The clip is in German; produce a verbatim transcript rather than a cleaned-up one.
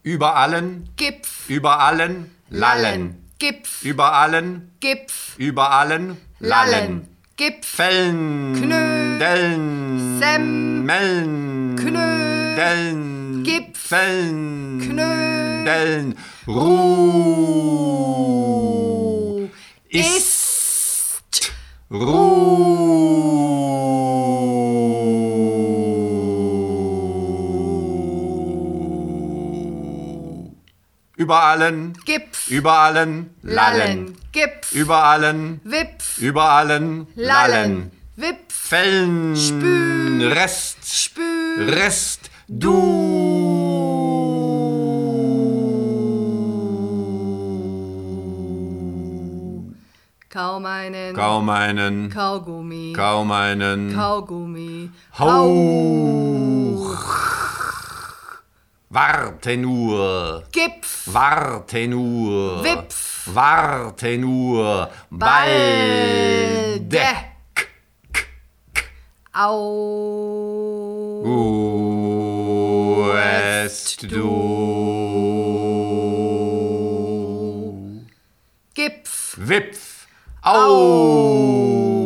über allen, Gipf, über allen, lallen, Gipf, über allen, Gipf, über allen, lallen, Gipf, Fällen, Knö, Dellen, Sem, Mellen, Knö, Dellen, Gipf, Fällen, Knö, Dellen, Ruh, ist, Ruh. Über allen, Gipf, über allen, lallen, Gipf, über allen, Wipf, über allen, lallen, Wipf, Fällen, Spül, Rest, Spül, Rest, du. Kaum einen, Kaum einen, Kaugummi, kaum einen, Kaugummi, Hauch. Warte nur, Gipf, warte nur, Wipf, warte nur, balde. Au, Ruhest du. Gipf, Wipf, au.